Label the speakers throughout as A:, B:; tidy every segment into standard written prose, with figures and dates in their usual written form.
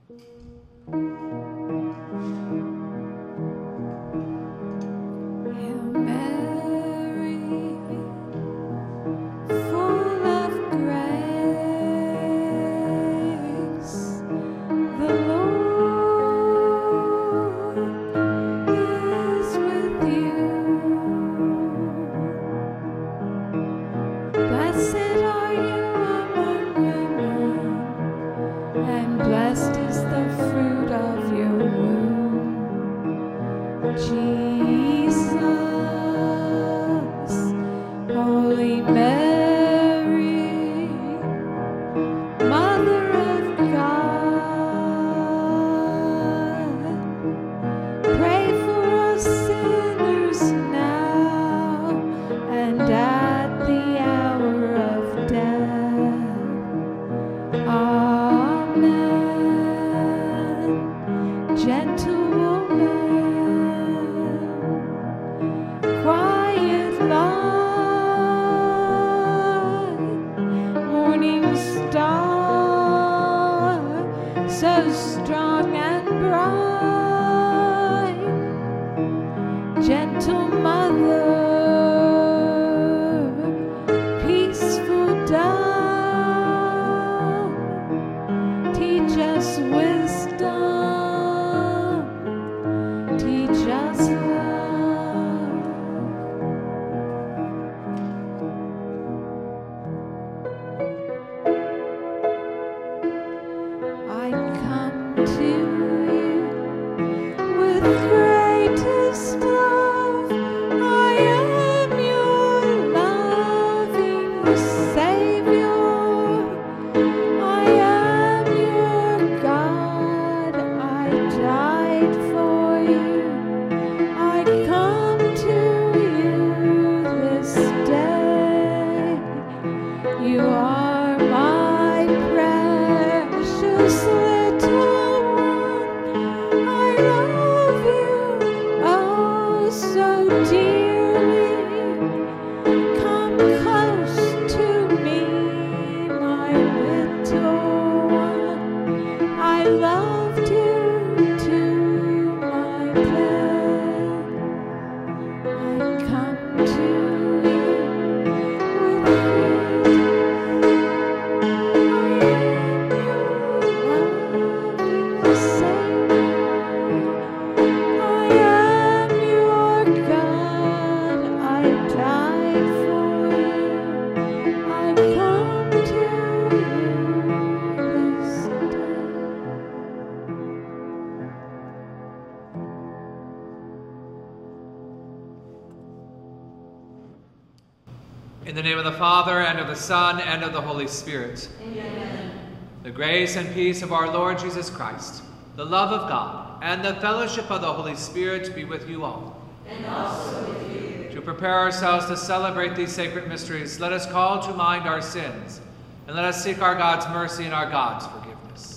A: In the name of the Father, and of the Son, and of the Holy Spirit.
B: Amen.
A: The grace and peace of our Lord Jesus Christ, the love of God, and the fellowship of the Holy Spirit be with you all.
B: And also with you.
A: To prepare ourselves to celebrate these sacred mysteries, let us call to mind our sins, and let us seek our God's mercy and our God's forgiveness.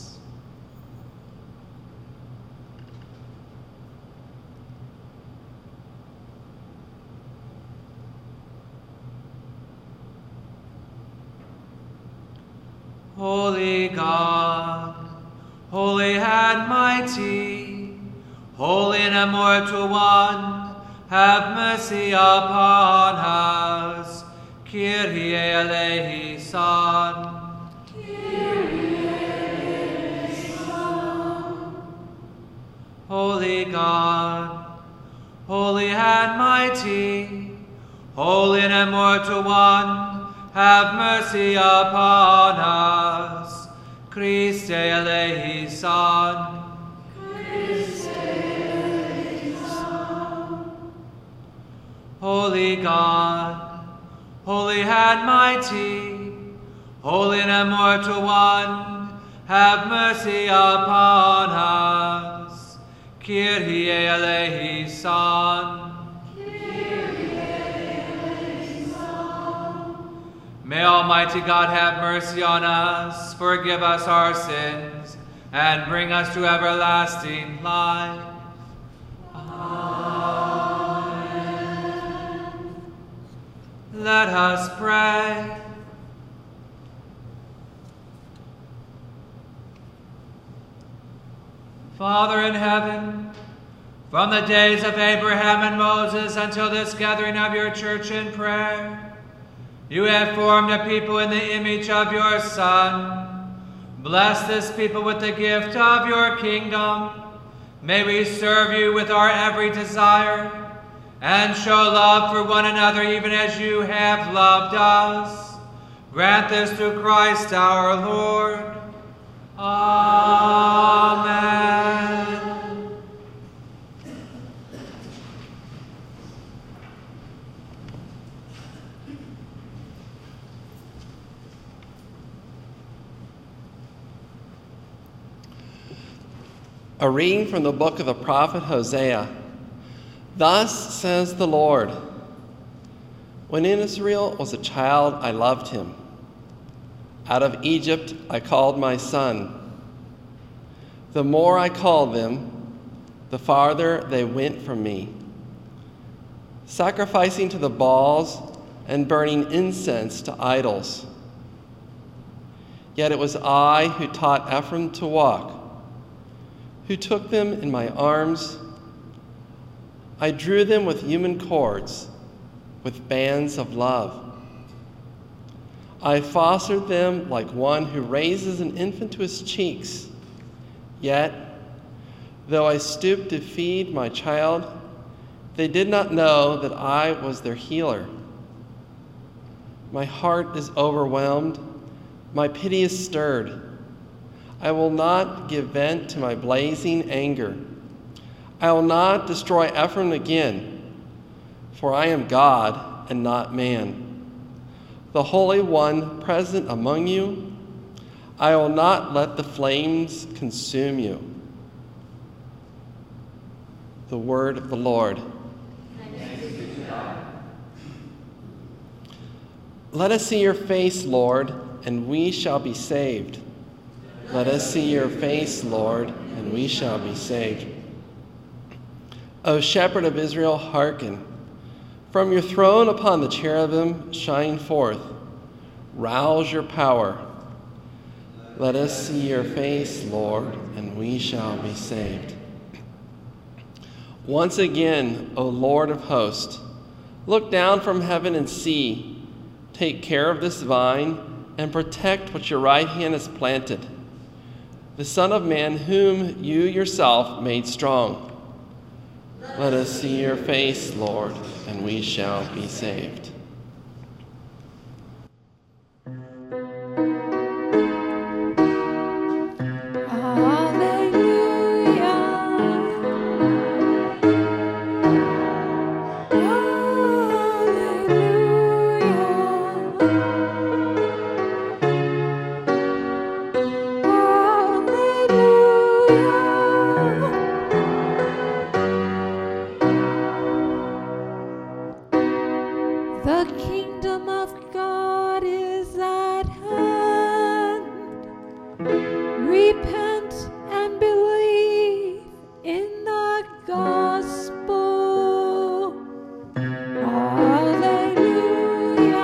A: Holy God, holy and mighty, holy and immortal one, have mercy upon us. Kyrie eleison.
B: Kyrie eleison.
A: Holy God, holy and mighty, holy and immortal one, have mercy upon us. Christe eleison.
B: Christe eleison.
A: Holy God, holy and mighty, holy and immortal one, have mercy upon us. Kyrie eleison. May Almighty God have mercy on us, forgive us our sins, and bring us to everlasting life. Amen. Let us pray. Father in heaven, from the days of Abraham and Moses until this gathering of your church in prayer, you have formed a people in the image of your Son. Bless this people with the gift of your kingdom. May we serve you with our every desire and show love for one another even as you have loved us. Grant this through Christ our Lord. Amen.
C: A reading from the book of the prophet Hosea. Thus says the Lord, when Israel was a child, I loved him. Out of Egypt I called my son. The more I called them, the farther they went from me, sacrificing to the Baals and burning incense to idols. Yet it was I who taught Ephraim to walk, who took them in my arms. I drew them with human cords, with bands of love. I fostered them like one who raises an infant to his cheeks. Yet, though I stooped to feed my child, they did not know that I was their healer. My heart is overwhelmed, my pity is stirred. I will not give vent to my blazing anger. I will not destroy Ephraim again, for I am God and not man, the Holy One present among you. I will not let the flames consume you. The word of the Lord. Let us see your face, Lord, and we shall be saved. Let us see your face, Lord, and we shall be saved. O Shepherd of Israel, hearken. From your throne upon the cherubim shine forth. Rouse your power. Let us see your face, Lord, and we shall be saved. Once again, O Lord of hosts, look down from heaven and see. Take care of this vine and protect what your right hand has planted, the Son of Man whom you yourself made strong. Let us see your face, Lord, and we shall be saved.
B: The kingdom of God is at hand. Repent and believe in the gospel. Hallelujah.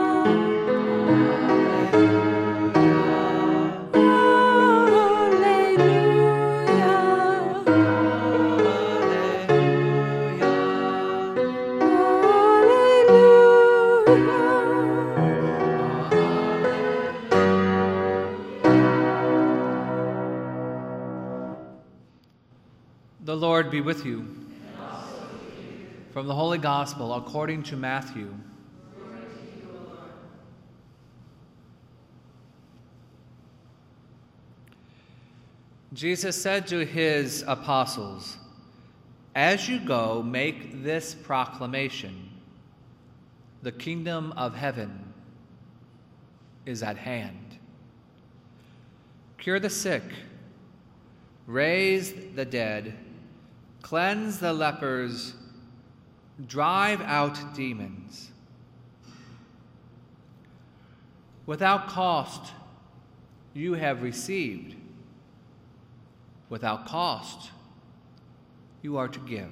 A: The Lord be with you. From the Holy Gospel according to Matthew. Jesus said to his apostles, "As you go, make this proclamation: the kingdom of heaven is at hand. Cure the sick, raise the dead, cleanse the lepers, drive out demons. Without cost you have received. Without cost you are to give.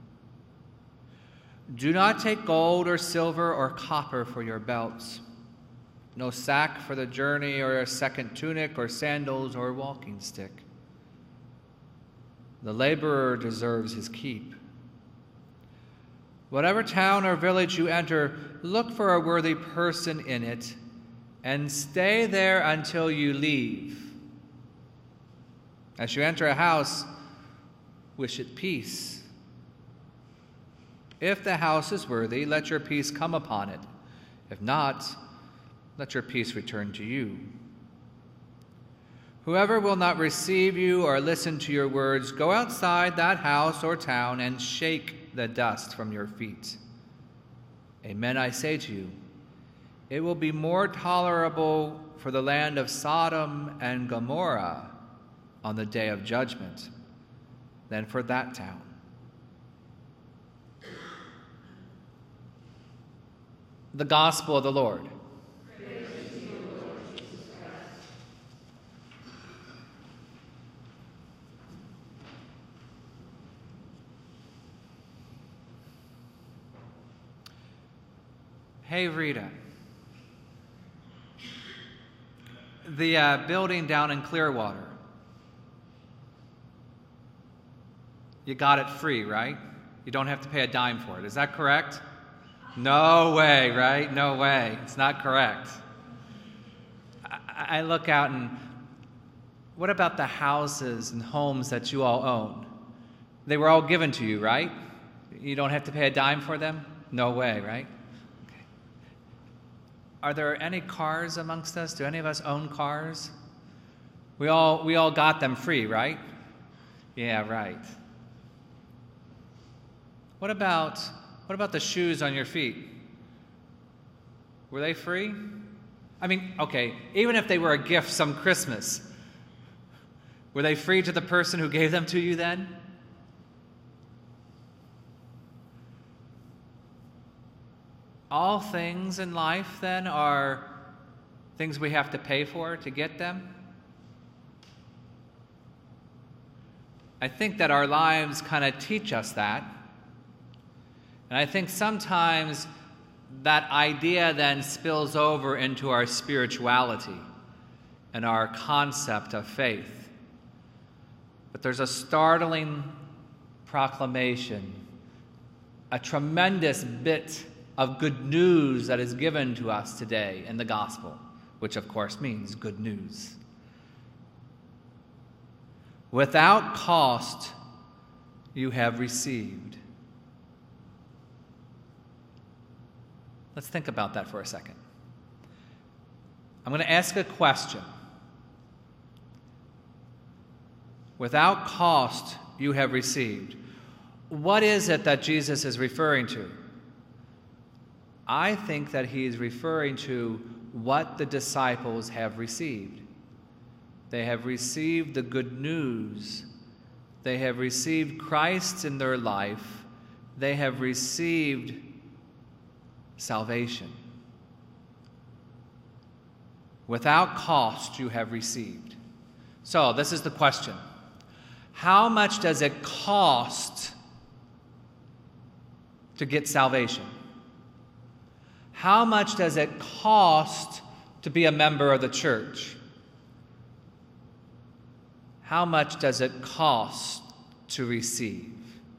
A: Do not take gold or silver or copper for your belts, no sack for the journey or a second tunic or sandals or walking stick. The laborer deserves his keep. Whatever town or village you enter, look for a worthy person in it and stay there until you leave. As you enter a house, wish it peace. If the house is worthy, let your peace come upon it. If not, let your peace return to you. Whoever will not receive you or listen to your words, go outside that house or town and shake the dust from your feet. Amen, I say to you, it will be more tolerable for the land of Sodom and Gomorrah on the day of judgment than for that town. The Gospel of the Lord. Hey, Rita. The building down in Clearwater. You got it free, right? You don't have to pay a dime for it. Is that correct? No way, right? No way. It's not correct. I look out and what about the houses and homes that you all own? They were all given to you, right? You don't have to pay a dime for them? No way, right? Okay. Are there any cars amongst us? Do any of us own cars? We all got them free, right? Yeah, right. What about the shoes on your feet? Were they free? I mean, okay, even if they were a gift some Christmas, were they free to the person who gave them to you then? All things in life then are things we have to pay for to get them. I think that our lives kind of teach us that. And I think sometimes that idea then spills over into our spirituality and our concept of faith. But there's a startling proclamation, a tremendous bit of good news that is given to us today in the gospel, which of course means good news. Without cost, you have received. Let's think about that for a second. I'm going to ask a question. Without cost, you have received. What is it that Jesus is referring to? I think that he is referring to what the disciples have received. They have received the good news. They have received Christ in their life. They have received salvation. Without cost, you have received. So, this is the question. How much does it cost to get salvation? How much does it cost to be a member of the church? How much does it cost to receive?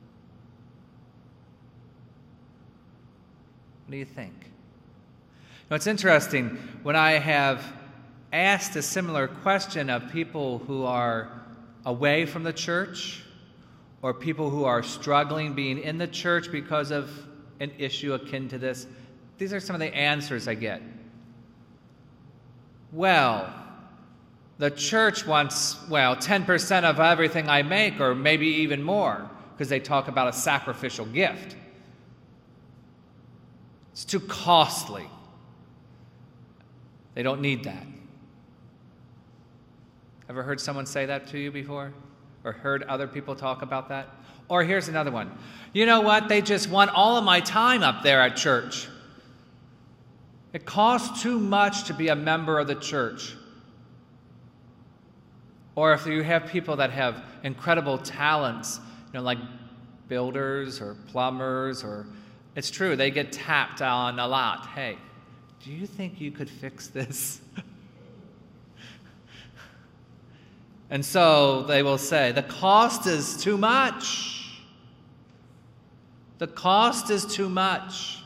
A: What do you think? Now, it's interesting, when I have asked a similar question of people who are away from the church or people who are struggling being in the church because of an issue akin to this, these are some of the answers I get. Well, the church wants, 10% of everything I make, or maybe even more, because they talk about a sacrificial gift. It's too costly. They don't need that. Ever heard someone say that to you before? Or heard other people talk about that? Or here's another one. You know what? They just want all of my time up there at church. It costs too much to be a member of the church. Or if you have people that have incredible talents, like builders or plumbers, or it's true, they get tapped on a lot. Hey, do you think you could fix this? And so they will say, the cost is too much. The cost is too much.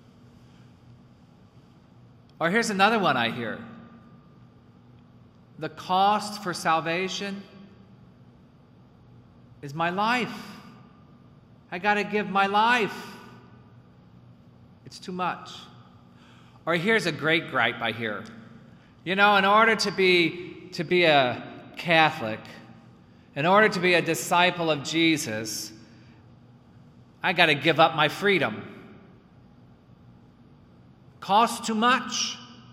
A: Or here's another one I hear. The cost for salvation is my life. I got to give my life. It's too much. Or here's a great gripe I hear. You know, in order to be a Catholic, in order to be a disciple of Jesus, I got to give up my freedom. Costs too much.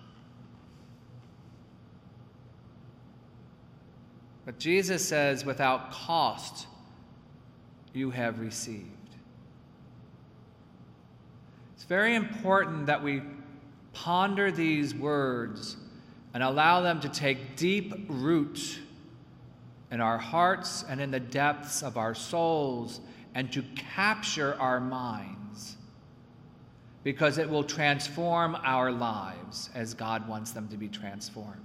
A: But Jesus says, without cost, you have received. It's very important that we ponder these words and allow them to take deep root in our hearts and in the depths of our souls and to capture our minds, because it will transform our lives as God wants them to be transformed.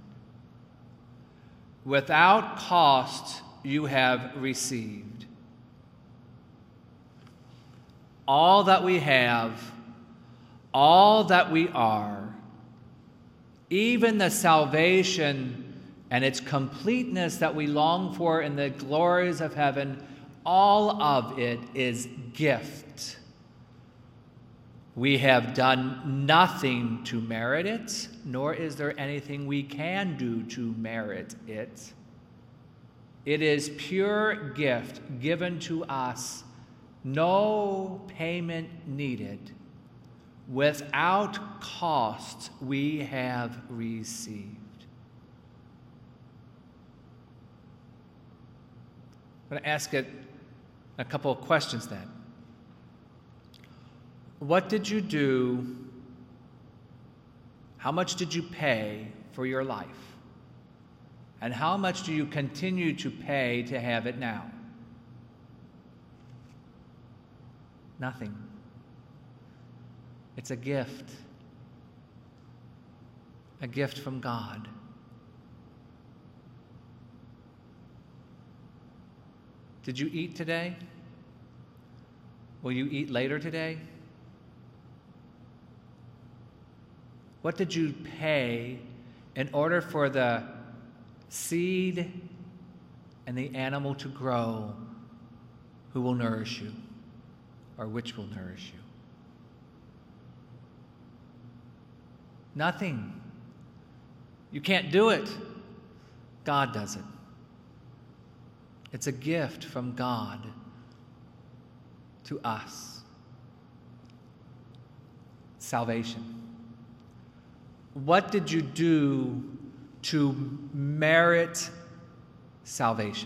A: Without cost, you have received. All that we have, all that we are, even the salvation and its completeness that we long for in the glories of heaven, all of it is gift. We have done nothing to merit it, nor is there anything we can do to merit it. It is pure gift given to us, no payment needed. Without cost, we have received. I'm going to ask it a couple of questions then. What did you do? How much did you pay for your life? And how much do you continue to pay to have it now? Nothing. It's a gift from God. Did you eat today? Will you eat later today? What did you pay in order for the seed and the animal to grow who will nourish you, or which will nourish you? Nothing. You can't do it. God does it. It's a gift from God to us. Salvation. What did you do to merit salvation?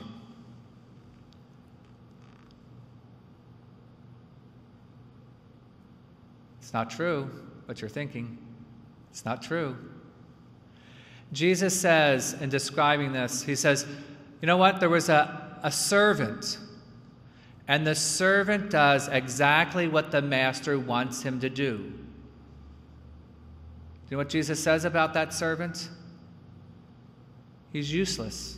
A: It's not true, but you're thinking. It's not true. Jesus says, in describing this, he says, you know what? There was a servant, and the servant does exactly what the master wants him to do. Do you know what Jesus says about that servant? He's useless.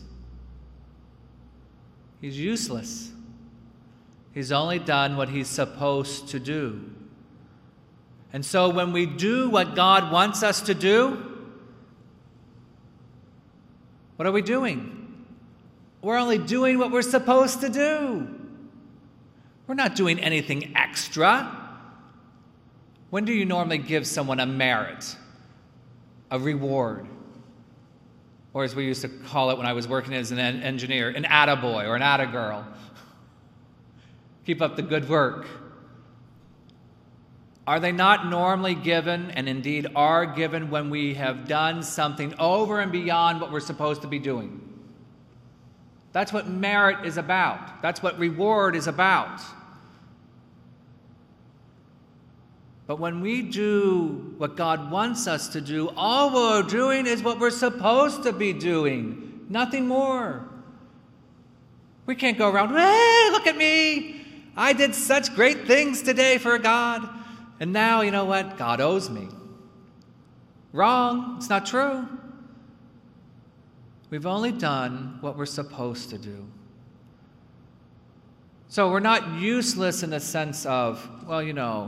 A: He's useless. He's only done what he's supposed to do. And so when we do what God wants us to do, what are we doing? We're only doing what we're supposed to do. We're not doing anything extra. When do you normally give someone a merit, a reward? Or as we used to call it when I was working as an engineer, an attaboy or an attagirl. Keep up the good work. Are they not normally given, and indeed are given, when we have done something over and beyond what we're supposed to be doing? That's what merit is about. That's what reward is about. But when we do what God wants us to do, all we're doing is what we're supposed to be doing. Nothing more. We can't go around, hey, look at me. I did such great things today for God. And now, you know what? God owes me. Wrong. It's not true. We've only done what we're supposed to do. So we're not useless in the sense of, well,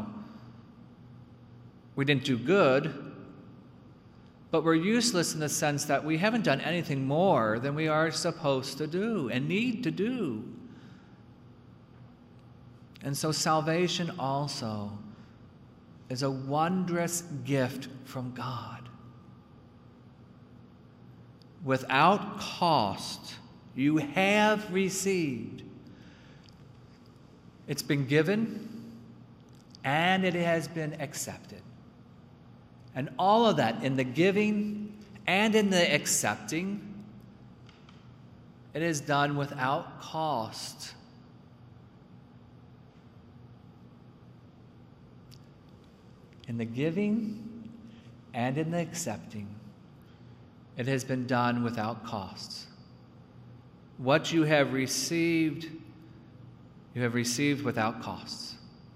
A: we didn't do good, but we're useless in the sense that we haven't done anything more than we are supposed to do and need to do. And so salvation also is a wondrous gift from God. Without cost, you have received. It's been given, and it has been accepted. And all of that, in the giving and in the accepting, it is done without cost. In the giving and in the accepting, it has been done without cost. What you have received without costs.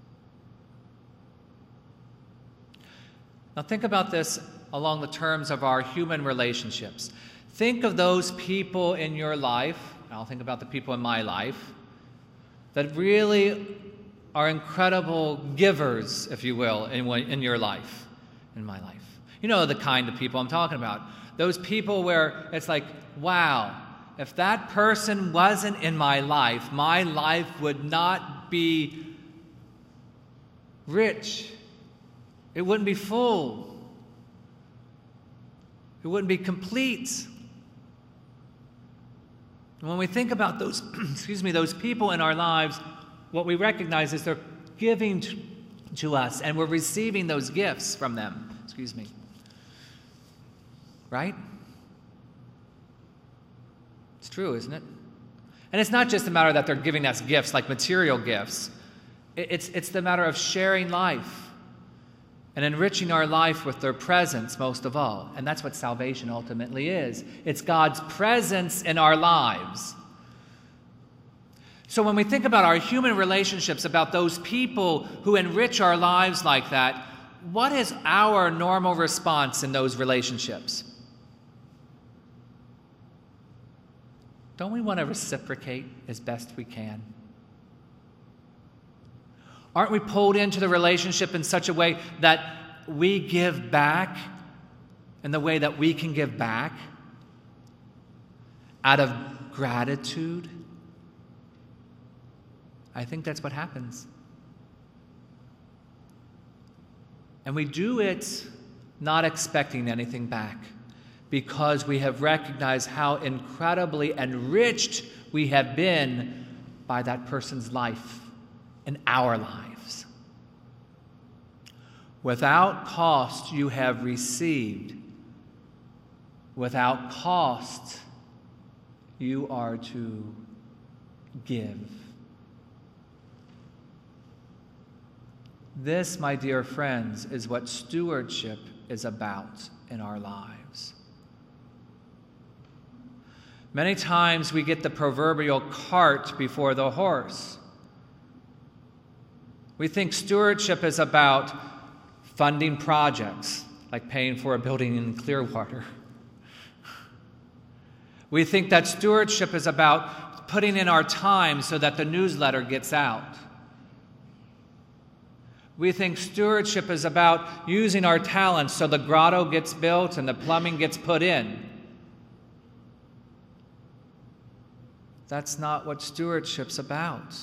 A: Now think about this along the terms of our human relationships. Think of those people in your life, I'll think about the people in my life, that really are incredible givers, if you will, in your life, in my life. You know the kind of people I'm talking about. Those people where it's like, wow, if that person wasn't in my life would not be rich. It wouldn't be full. It wouldn't be complete. And when we think about those, those people in our lives, what we recognize is they're giving to us, and we're receiving those gifts from them. Right? It's true, isn't it? And it's not just a matter that they're giving us gifts, like material gifts. It's the matter of sharing life and enriching our life with their presence, most of all. And that's what salvation ultimately is. It's God's presence in our lives. So when we think about our human relationships, about those people who enrich our lives like that, what is our normal response in those relationships? Don't we want to reciprocate as best we can? Aren't we pulled into the relationship in such a way that we give back in the way that we can give back out of gratitude? I think that's what happens. And we do it not expecting anything back, because we have recognized how incredibly enriched we have been by that person's life in our lives. Without cost, you have received. Without cost, you are to give. This, my dear friends, is what stewardship is about in our lives. Many times we get the proverbial cart before the horse. We think stewardship is about funding projects, like paying for a building in Clearwater. We think that stewardship is about putting in our time so that the newsletter gets out. We think stewardship is about using our talents so the grotto gets built and the plumbing gets put in. That's not what stewardship's about.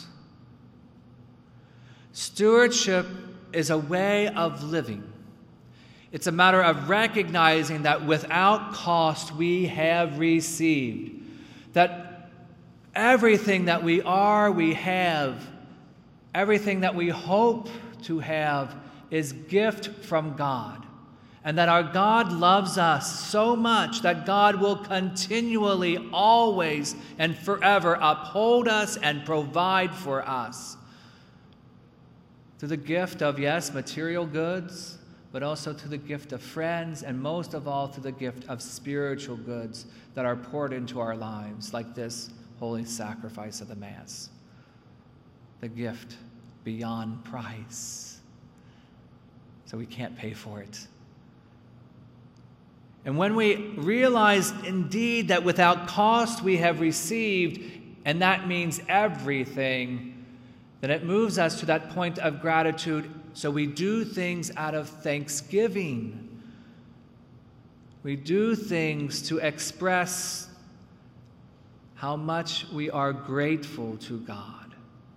A: Stewardship is a way of living. It's a matter of recognizing that without cost we have received. That everything that we are, we have. Everything that we hope to have is gift from God. And that our God loves us so much that God will continually, always, and forever uphold us and provide for us. Through the gift of, yes, material goods, but also to the gift of friends, and most of all to the gift of spiritual goods that are poured into our lives, like this holy sacrifice of the Mass. The gift beyond price. So we can't pay for it. And when we realize indeed that without cost we have received, and that means everything, then it moves us to that point of gratitude. So we do things out of thanksgiving. We do things to express how much we are grateful to God.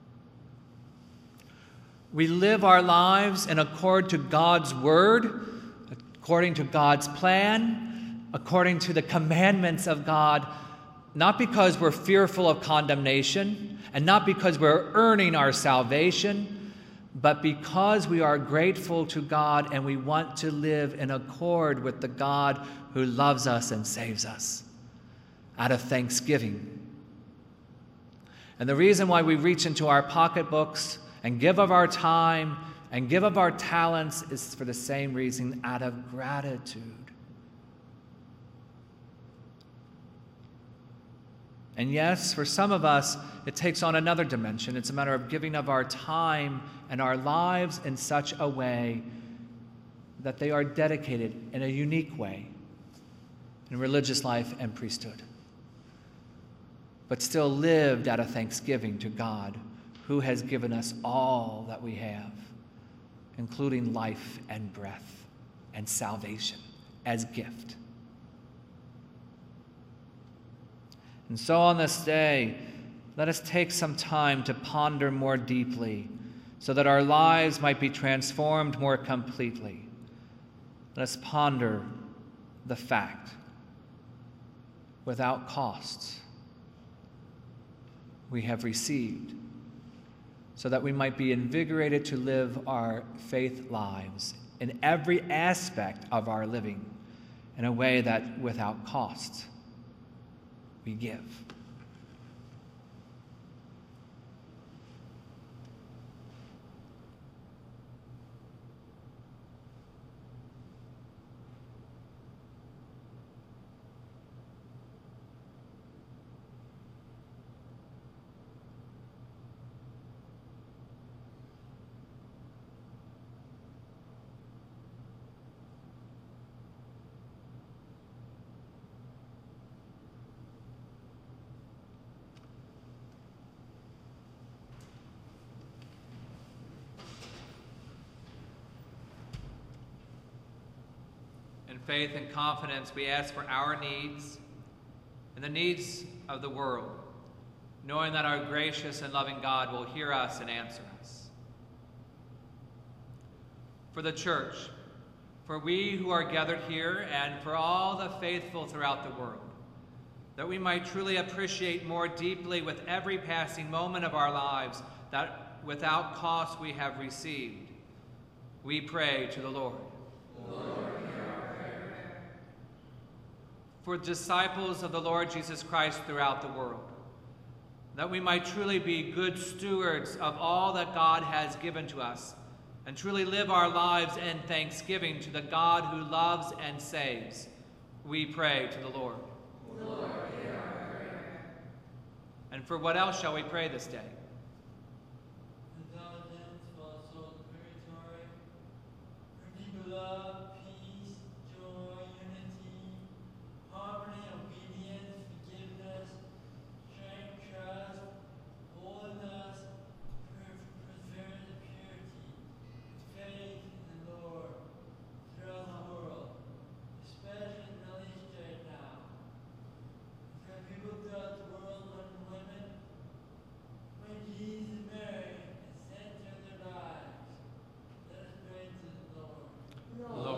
A: We live our lives in accord to God's word, according to God's plan, according to the commandments of God, not because we're fearful of condemnation and not because we're earning our salvation, but because we are grateful to God and we want to live in accord with the God who loves us and saves us out of thanksgiving. And the reason why we reach into our pocketbooks and give of our time and give of our talents is for the same reason, out of gratitude. And yes, for some of us, it takes on another dimension. It's a matter of giving of our time and our lives in such a way that they are dedicated in a unique way in religious life and priesthood, but still lived out of thanksgiving to God, who has given us all that we have, including life and breath and salvation as gift. And so on this day, let us take some time to ponder more deeply so that our lives might be transformed more completely. Let us ponder the fact, without cost, we have received, so that we might be invigorated to live our faith lives in every aspect of our living in a way that without cost we give. In faith and confidence, we ask for our needs and the needs of the world, knowing that our gracious and loving God will hear us and answer us. For the church, for we who are gathered here, and for all the faithful throughout the world, that we might truly appreciate more deeply with every passing moment of our lives that without cost we have received, we pray to the Lord. Lord, for disciples of the Lord Jesus Christ throughout the world, that we might truly be good stewards of all that God has given to us, and truly live our lives in thanksgiving to the God who loves and saves, we pray to the Lord. Lord, hear our prayer. And for what else shall we pray this day?
D: Indulgence for our soul purgatory, for deep love, peace, joy, unity, harmony, obedience, forgiveness, strength, trust, holiness, perseverance, and purity, faith in the Lord throughout the world, especially in Middle East right now. For people throughout the world, men and women, when Jesus and Mary and center their lives, let us pray to the Lord.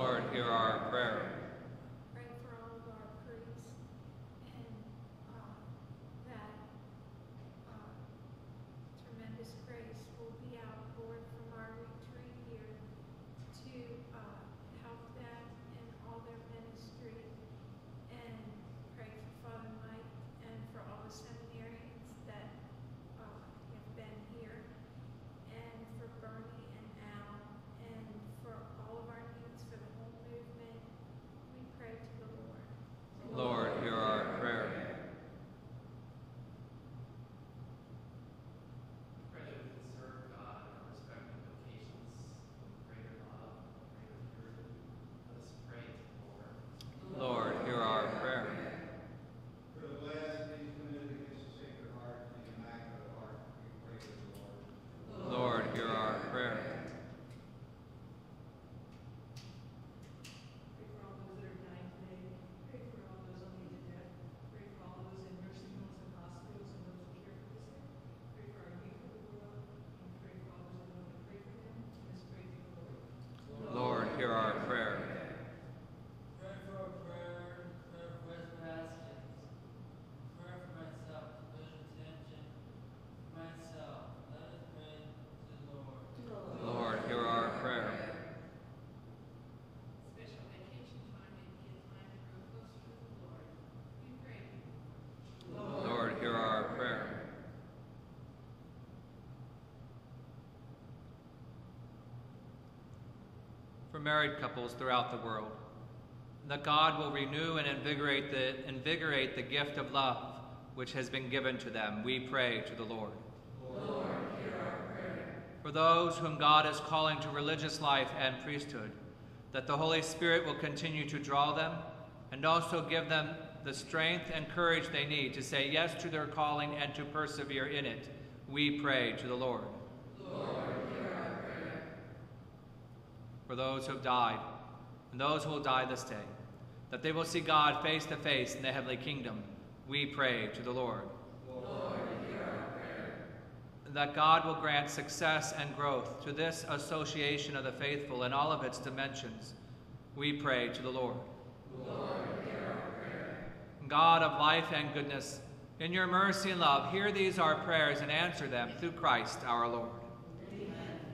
A: for married couples throughout the world, and that God will renew and invigorate the gift of love which has been given to them, we pray to the Lord.
D: Lord, hear our prayer.
A: For those whom God is calling to religious life and priesthood, that the Holy Spirit will continue to draw them and also give them the strength and courage they need to say yes to their calling and to persevere in it, we pray to the Lord.
D: Lord, hear our prayer.
A: For those who have died and those who will die this day, that they will see God face to face in the heavenly kingdom, we pray to the Lord.
D: Lord, hear our prayer.
A: That God will grant success and growth to this association of the faithful in all of its dimensions, we pray to the Lord.
D: Lord, hear our prayer.
A: God of life and goodness, in your mercy and love, hear these our prayers and answer them through Christ our Lord.
D: Amen.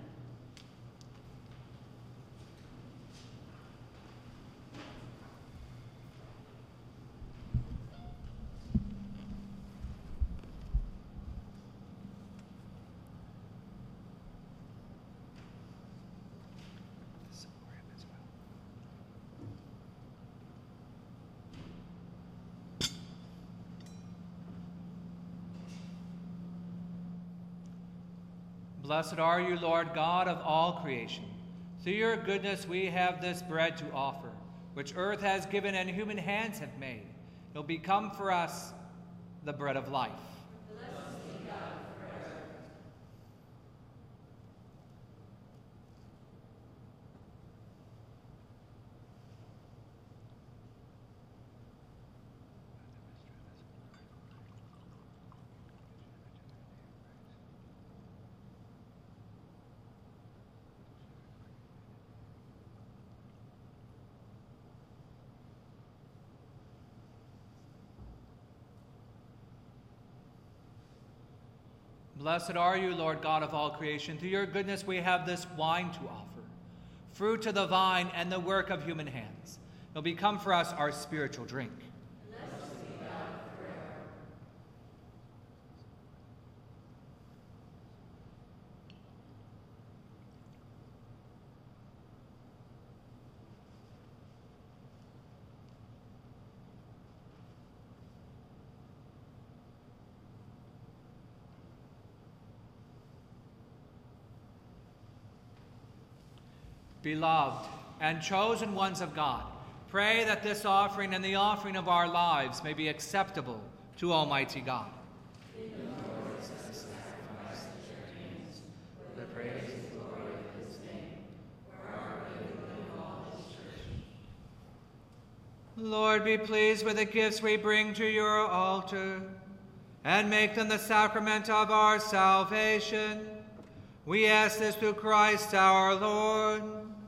A: Blessed are you, Lord God of all creation. Through your goodness we have this bread to offer, which earth has given and human hands have made. It will become for us the bread of life.
D: Blessed be God forever.
A: Blessed are you, Lord God of all creation. Through your goodness we have this wine to offer, fruit of the vine and the work of human hands. It will become for us our spiritual drink.
D: Blessed be God forever.
A: Beloved and chosen ones of God, pray that this offering and the offering of our lives may be acceptable to Almighty God. Lord, be pleased with the gifts we bring to your altar, and make them the sacrament of our salvation. We ask this through Christ our Lord.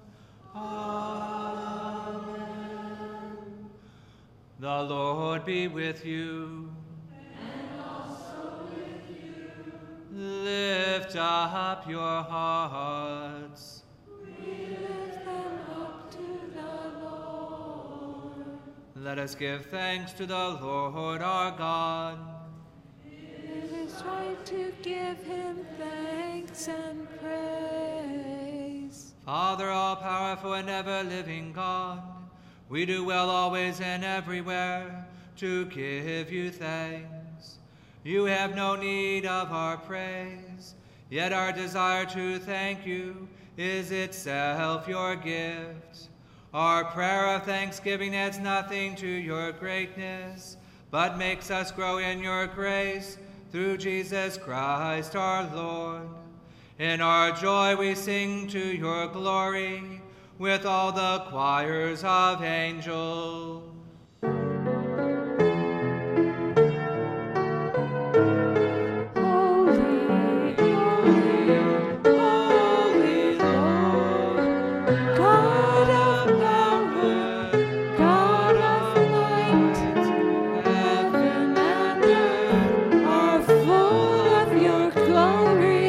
A: Amen. The Lord be with you.
D: And also with you.
A: Lift up your hearts.
B: We lift them up to the Lord.
A: Let us give thanks to the Lord our God.
B: It is right to give him thanks and praise.
A: Father, all-powerful and ever-living God, we do well always and everywhere to give you thanks. You have no need of our praise, yet our desire to thank you is itself your gift. Our prayer of thanksgiving adds nothing to your greatness, but makes us grow in your grace through Jesus Christ our Lord. In our joy we sing to your glory with all the choirs of angels.
B: Holy, holy, holy Lord, God of power, God of light, heaven and earth are full of your glory.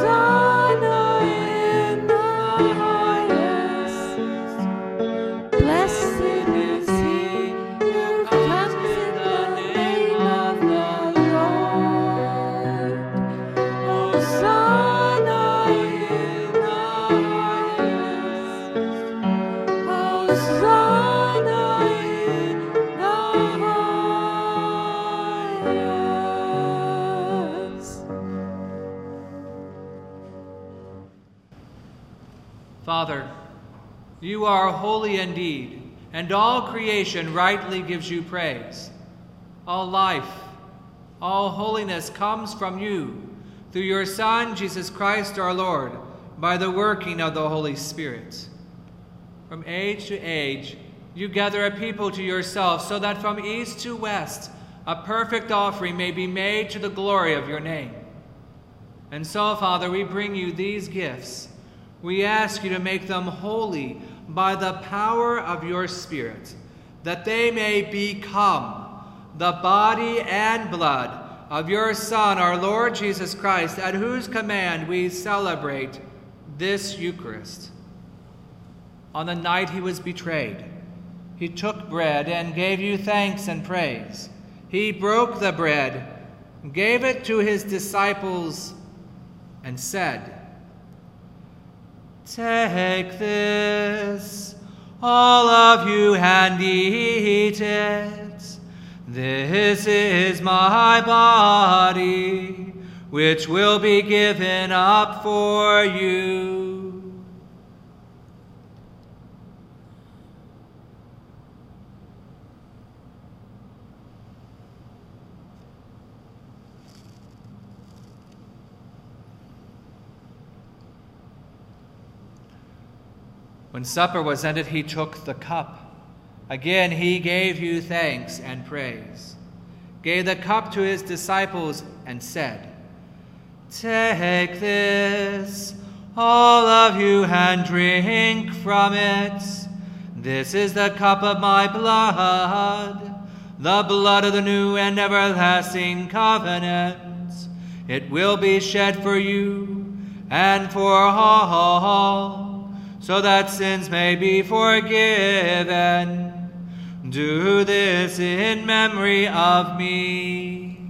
B: Hosanna in the highest.
A: Father, you are holy indeed, and all creation rightly gives you praise. All life, all holiness comes from you, through your Son, Jesus Christ our Lord, by the working of the Holy Spirit. From age to age, you gather a people to yourself, so that from east to west, a perfect offering may be made to the glory of your name. And so, Father, we bring you these gifts. We ask you to make them holy by the power of your Spirit, that they may become the body and blood of your Son, our Lord Jesus Christ, at whose command we celebrate this Eucharist. On the night he was betrayed, he took bread and gave you thanks and praise. He broke the bread, gave it to his disciples, and said, "Take this, all of you, and eat it. This is my body, which will be given up for you." When supper was ended, he took the cup. Again he gave you thanks and praise, gave the cup to his disciples, and said, "Take this, all of you, and drink from it. This is the cup of my blood, the blood of the new and everlasting covenant. It will be shed for you and for all, so that sins may be forgiven. Do this in memory of me."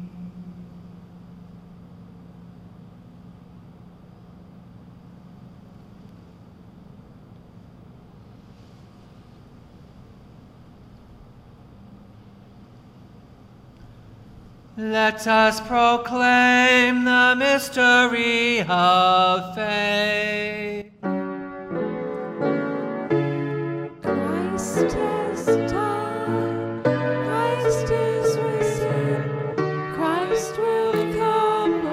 A: Let us proclaim the mystery of faith.
B: Christ has died, Christ is risen, Christ will come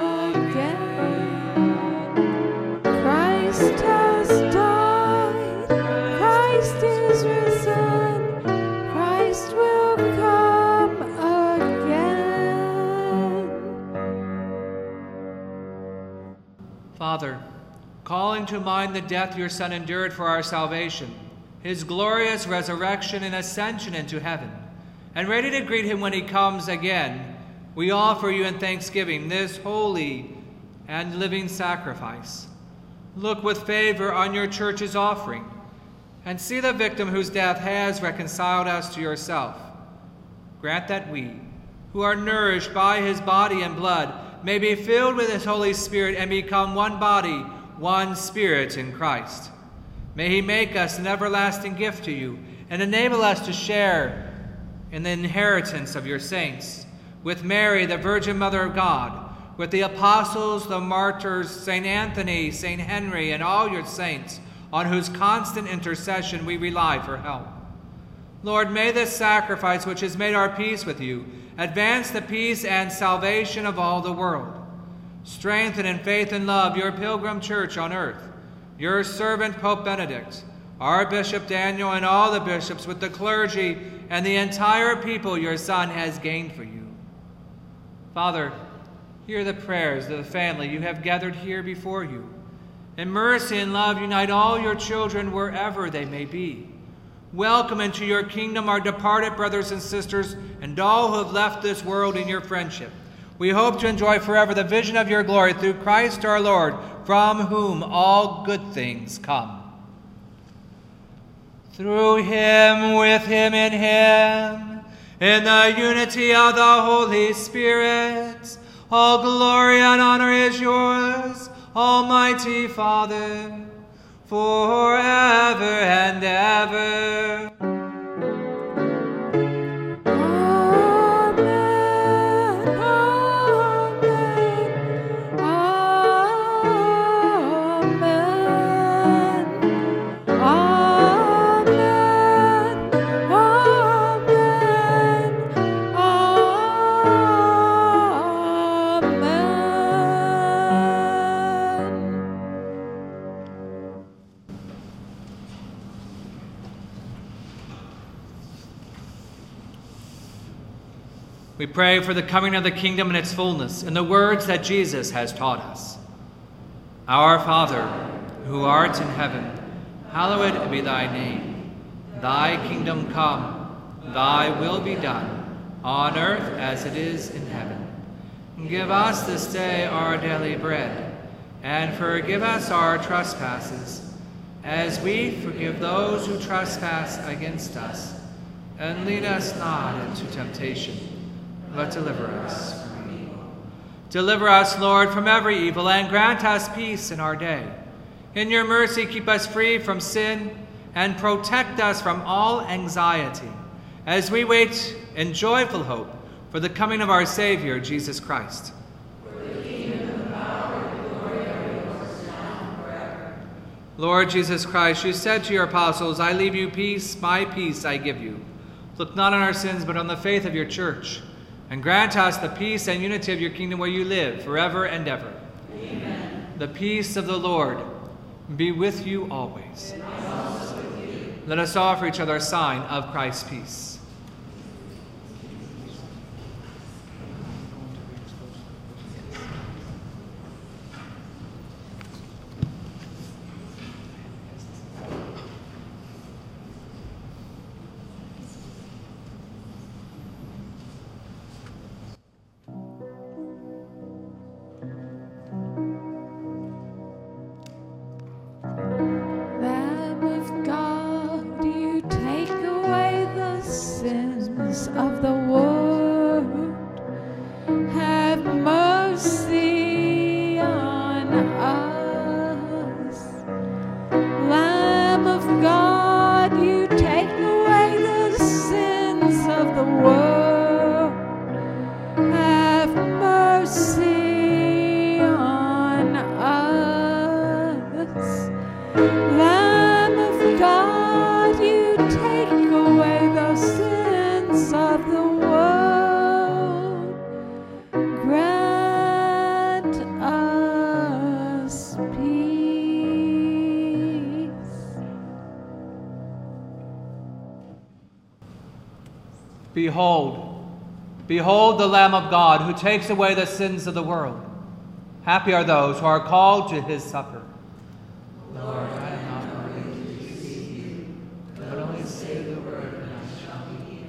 B: again. Christ has died, Christ is risen, Christ will come again.
A: Father, calling to mind the death your Son endured for our salvation, his glorious resurrection and ascension into heaven, and ready to greet him when he comes again, we offer you in thanksgiving this holy and living sacrifice. Look with favor on your church's offering, and see the victim whose death has reconciled us to yourself. Grant that we, who are nourished by his body and blood, may be filled with his Holy Spirit and become one body, one spirit in Christ. May he make us an everlasting gift to you and enable us to share in the inheritance of your saints, with Mary, the Virgin Mother of God, with the apostles, the martyrs, St. Anthony, St. Henry, and all your saints, on whose constant intercession we rely for help. Lord, may this sacrifice, which has made our peace with you, advance the peace and salvation of all the world. Strengthen in faith and love your pilgrim church on earth, your servant Pope Benedict, our Bishop Daniel, and all the bishops, with the clergy and the entire people your Son has gained for you. Father, hear the prayers of the family you have gathered here before you. In mercy and love, unite all your children wherever they may be. Welcome into your kingdom our departed brothers and sisters and all who have left this world in your friendship. We hope to enjoy forever the vision of your glory through Christ our Lord, from whom all good things come. Through him, with him, in the unity of the Holy Spirit, all glory and honor is yours, Almighty Father, forever and ever. pray for the coming of the kingdom and its fullness in the words that Jesus has taught us. Our Father, who art in heaven, hallowed be thy name. Thy kingdom come, thy will be done, on earth as it is in heaven. Give us this day our daily bread, and forgive us our trespasses, as we forgive those who trespass against us. And lead us not into temptation, but deliver us from evil. Deliver us, Lord, from every evil, and grant us peace in our day. In your mercy, keep us free from sin, and protect us from all anxiety, as we wait in joyful hope for the coming of our Savior, Jesus Christ. Lord Jesus Christ, you said to your apostles, I leave you peace, my peace I give you. Look not on our sins, but on the faith of your church, and grant us the peace and unity of your kingdom where you live forever and ever. Amen. The peace of the Lord be with you always. And also with you. Let us offer each other a sign of Christ's peace.
B: Of the world, have mercy on us. Lamb of God, you take away the sins of the world, have mercy on us. Lamb of God, you take away the sins of the world, grant us peace.
A: Behold, behold the Lamb of God who takes away the sins of the world. Happy are those who are called to his supper. Lord, I am not worthy to receive you, but only say the word and I shall be healed.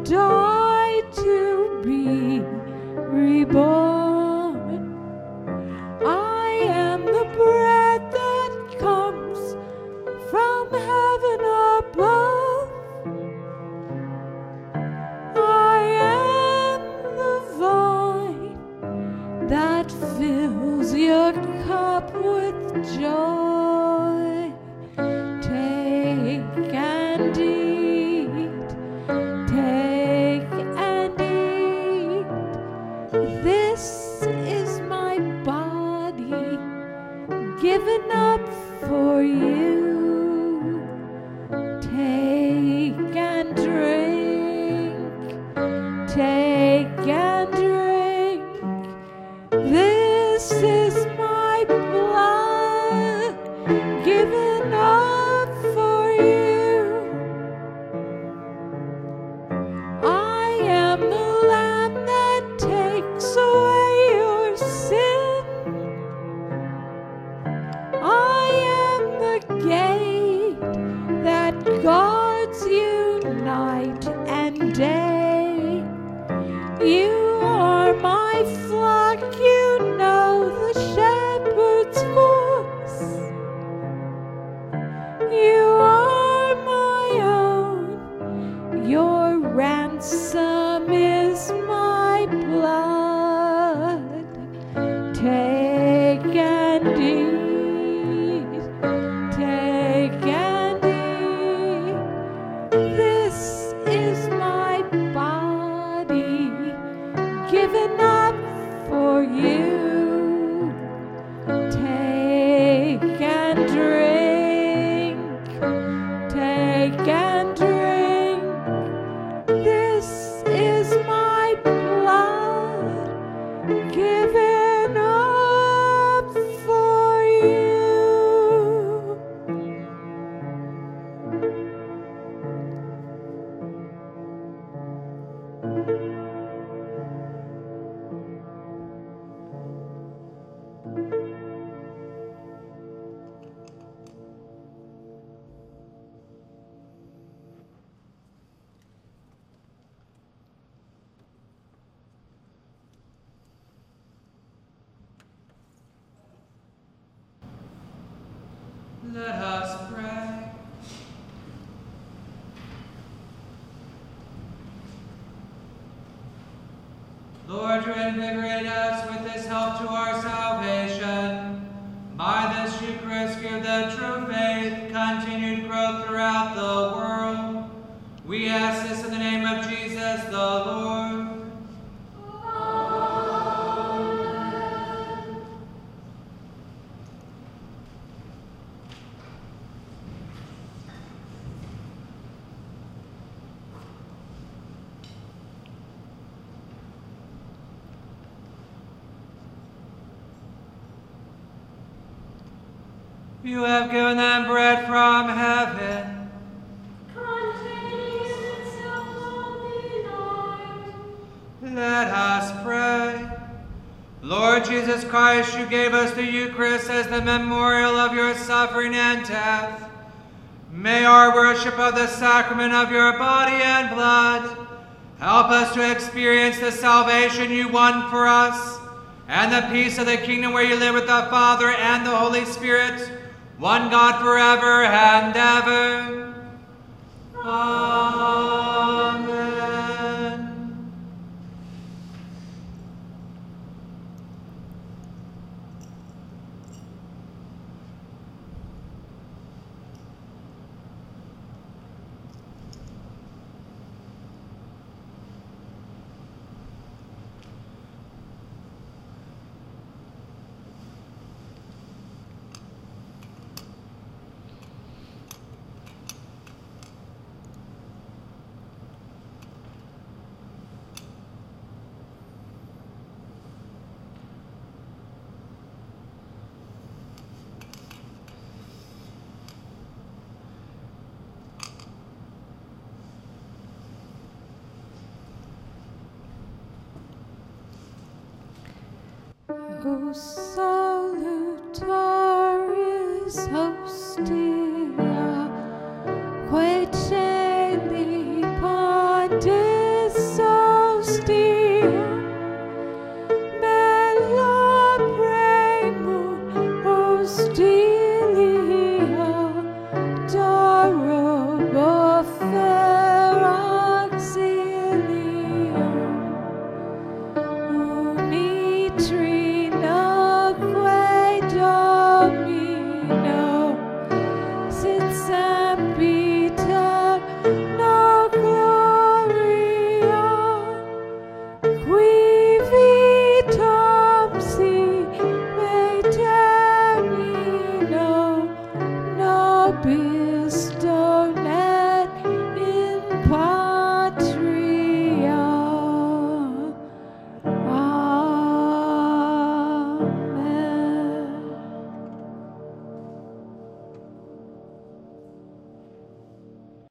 B: die to be reborn. I am the bread that comes from heaven above. I am the vine that fills your cup with joy. Take and eat, take and eat. This is my body given up for you. Take and drink, take and drink. This is my blood given up for you. I am the Lamb that takes away your sin. I am the gate that guards you night and day. You are my flock, you know the shepherd's voice. You are my own, your ransom is my blood. Take and eat, take and eat. This is my body given up for you. Take and drink, take and drink. This is my blood given up for you.
A: Let us pray. Lord, you invigorate us with this help to our salvation. By this Eucharist, give the true faith continued growth throughout the world. We ask this in the name of Jesus the Lord. You have given them bread from heaven. Let us pray. Lord Jesus Christ, you gave us the Eucharist as the memorial of your suffering and death. May our worship of the sacrament of your body and blood help us to experience the salvation you won for us and the peace of the kingdom where you live with the Father and the Holy Spirit, one God forever and ever. Amen.
B: O salutaris hostia,